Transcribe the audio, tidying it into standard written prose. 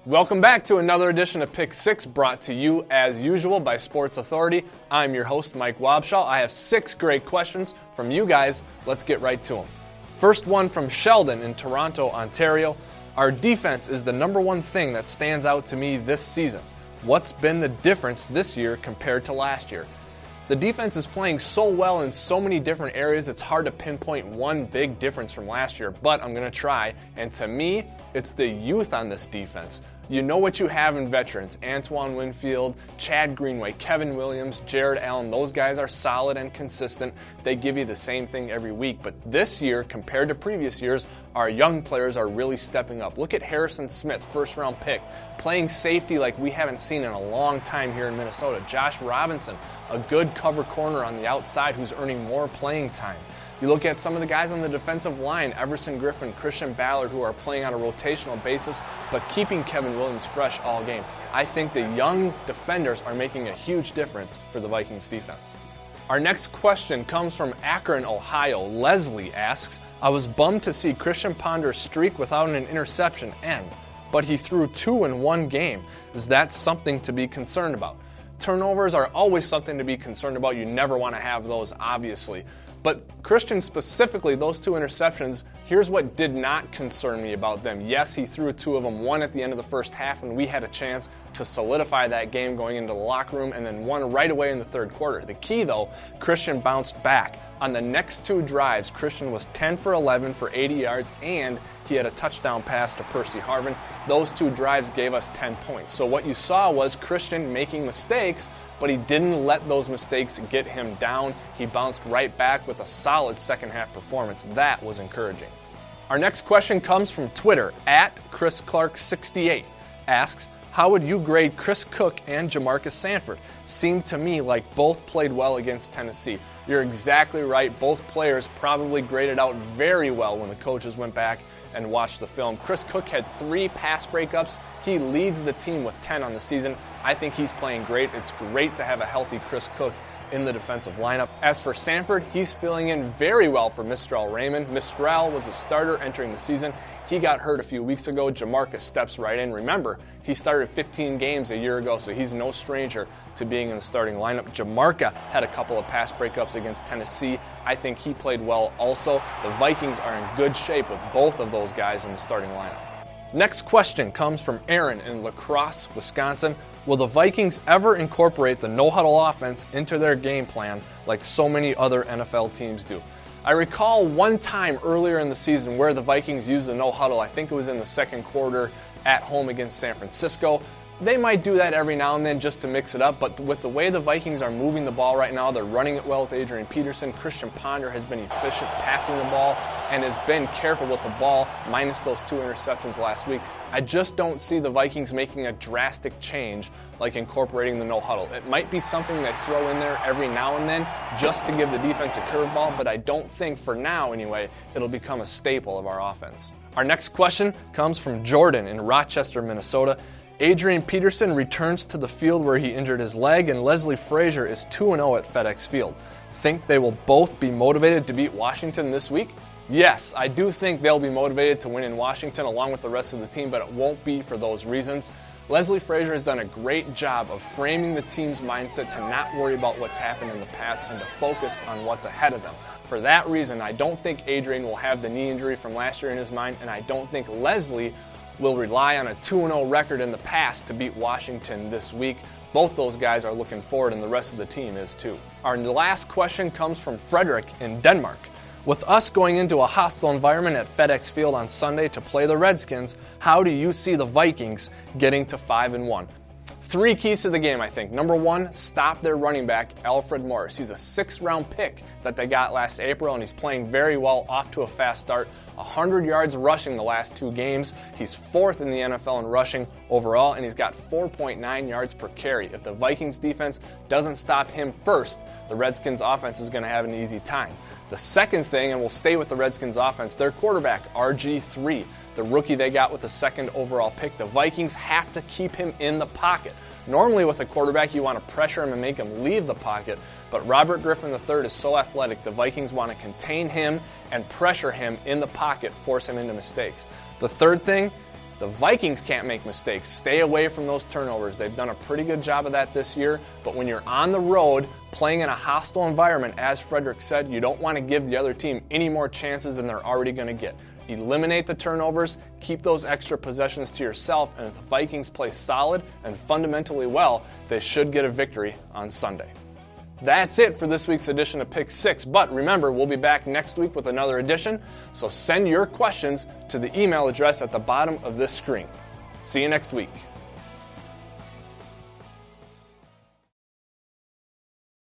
Welcome back to another edition of Pick 6, brought to you as usual by Sports Authority. I'm your host, Mike Wobschall. I have 6 great questions from you guys. Let's get right to them. First one from Sheldon in Toronto, Ontario. Our defense is the number one thing that stands out to me this season. What's been the difference this year compared to last year? The defense is playing so well in so many different areas, it's hard to pinpoint one big difference from last year, but I'm going to try. And to me, it's the youth on this defense. You know what you have in veterans. Antoine Winfield, Chad Greenway, Kevin Williams, Jared Allen. Those guys are solid and consistent. They give you the same thing every week. But this year, compared to previous years, our young players are really stepping up. Look at Harrison Smith, first-round pick, playing safety like we haven't seen in a long time here in Minnesota. Josh Robinson, a good cover corner on the outside who's earning more playing time. You look at some of the guys on the defensive line, Everson Griffin, Christian Ballard, who are playing on a rotational basis, but keeping Kevin Williams fresh all game. I think the young defenders are making a huge difference for the Vikings defense. Our next question comes from Akron, Ohio. Leslie asks, I was bummed to see Christian Ponder's streak without an interception end, but he threw 2 in one game. Is that something to be concerned about? Turnovers are always something to be concerned about. You never want to have those, obviously. But Christian specifically, those 2 interceptions, here's what did not concern me about them. Yes, he threw 2 of them, one at the end of the first half, and we had a chance to solidify that game going into the locker room, and then one right away in the third quarter. The key, though, Christian bounced back. On the next 2 drives, Christian was 10 for 11 for 80 yards, and he had a touchdown pass to Percy Harvin. Those 2 drives gave us 10 points. So what you saw was Christian making mistakes, but he didn't let those mistakes get him down. He bounced right back with a solid second-half performance. That was encouraging. Our next question comes from Twitter, @ChrisClark68, asks, how would you grade Chris Cook and Jamarcus Sanford? Seemed to me like both played well against Tennessee. You're exactly right. Both players probably graded out very well when the coaches went back and watched the film. Chris Cook had 3 pass breakups. He leads the team with 10 on the season. I think he's playing great. It's great to have a healthy Chris Cook in the defensive lineup. As for Sanford, he's filling in very well for Mistral Raymond. Mistral was a starter entering the season. He got hurt a few weeks ago. Jamarcus steps right in. Remember, he started 15 games a year ago, so he's no stranger to being in the starting lineup. Jamarca had a couple of pass breakups against Tennessee. I think he played well also. The Vikings are in good shape with both of those guys in the starting lineup. Next question comes from Aaron in La Crosse, Wisconsin. Will the Vikings ever incorporate the no-huddle offense into their game plan like so many other NFL teams do? I recall one time earlier in the season where the Vikings used the no-huddle. I think it was in the second quarter at home against San Francisco. They might do that every now and then just to mix it up, but with the way the Vikings are moving the ball right now, they're running it well with Adrian Peterson. Christian Ponder has been efficient passing the ball and has been careful with the ball, minus those 2 interceptions last week. I just don't see the Vikings making a drastic change like incorporating the no-huddle. It might be something they throw in there every now and then just to give the defense a curveball, but I don't think, for now anyway, it'll become a staple of our offense. Our next question comes from Jordan in Rochester, Minnesota. Adrian Peterson returns to the field where he injured his leg, and Leslie Frazier is 2-0 at FedEx Field. Think they will both be motivated to beat Washington this week? Yes, I do think they'll be motivated to win in Washington along with the rest of the team, but it won't be for those reasons. Leslie Frazier has done a great job of framing the team's mindset to not worry about what's happened in the past and to focus on what's ahead of them. For that reason, I don't think Adrian will have the knee injury from last year in his mind, and I don't think Leslie will rely on a 2-0 record in the past to beat Washington this week. Both those guys are looking forward, and the rest of the team is too. Our last question comes from Frederick in Denmark. With us going into a hostile environment at FedEx Field on Sunday to play the Redskins, how do you see the Vikings getting to 5-1? 3 keys to the game, I think. Number 1, stop their running back, Alfred Morris. He's a 6th-round pick that they got last April, and he's playing very well, off to a fast start. 100 yards rushing the last 2 games. He's 4th in the NFL in rushing overall, and he's got 4.9 yards per carry. If the Vikings defense doesn't stop him first, the Redskins offense is going to have an easy time. The second thing, and we'll stay with the Redskins offense, their quarterback, RG3, the rookie they got with the 2nd overall pick. The Vikings have to keep him in the pocket. Normally with a quarterback, you want to pressure him and make him leave the pocket, but Robert Griffin III is so athletic, the Vikings want to contain him and pressure him in the pocket, force him into mistakes. The third thing, The Vikings can't make mistakes. Stay away from those turnovers. They've done a pretty good job of that this year, but when you're on the road playing in a hostile environment, as Frederick said, you don't want to give the other team any more chances than they're already going to get. Eliminate the turnovers, keep those extra possessions to yourself, and if the Vikings play solid and fundamentally well, they should get a victory on Sunday. That's it for this week's edition of Pick 6, but remember, we'll be back next week with another edition, so send your questions to the email address at the bottom of this screen. See you next week.